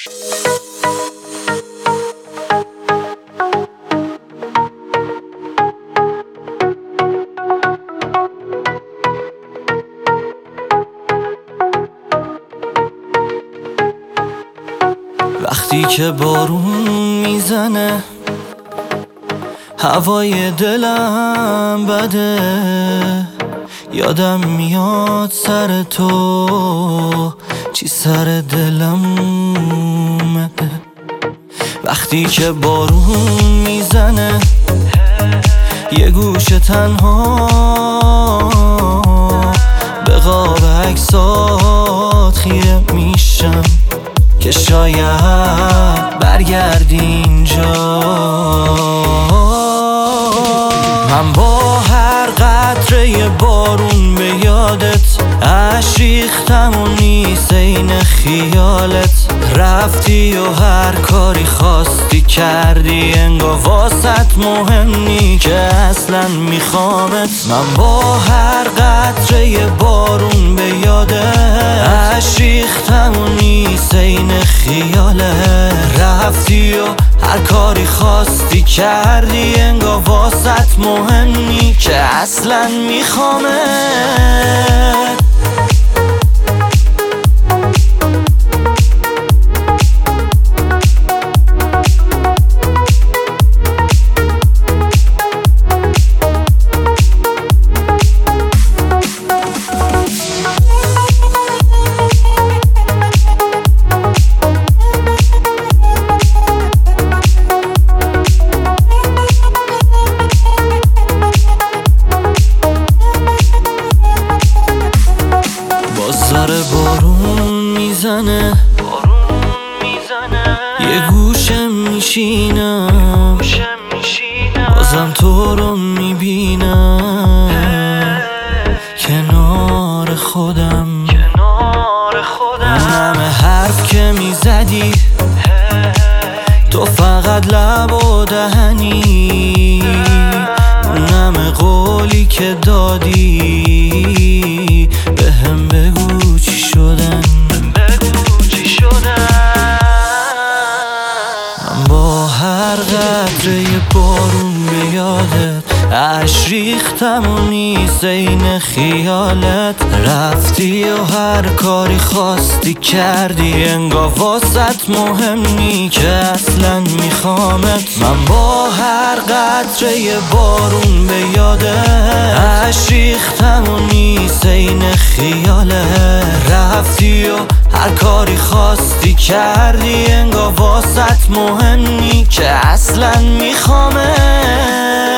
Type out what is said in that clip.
وقتی که بارون میزنه هوای دلم بده، یادم میاد سر تو چی سر دلم اومده. وقتی که بارون میزنه یه گوشه تنها به قاب عکسات خیره میشم که شاید برگردی اینجا. من با هر قطره بارون به یادت اشک ریختم و نیست این خیالت. رفتی و هر کاری خواستی کردی، انگار واسط مهم نی که اصلا میخوامت. من با هر قطره بارون به یادت اشک ریختم و نیست این خیالت. رفتی و هر کاری خواستی کردی، انگار واسط مهم نی که اصلا میخوامت. داره بارون میزنه یه گوشه میشینم، بازم تو رو میبینم کنار خودم. همه حرف که میزدی تو فقط لب و دهنی، همه قولی که دادی بهم بگو چی شدن. من با هر قطره بارون به یادت اشک ریختم و نیست این خیالت. رفتی و هر کاری خواستی کردی، انگار واسط مهم نی که اصلا میخوامت. من با هر قطره بارون به یادت اشک ریختم و نیست این خیالت. رفتی و هر کاری خواستی کردی، انگار واسط مهم نی که اصلا میخوامت.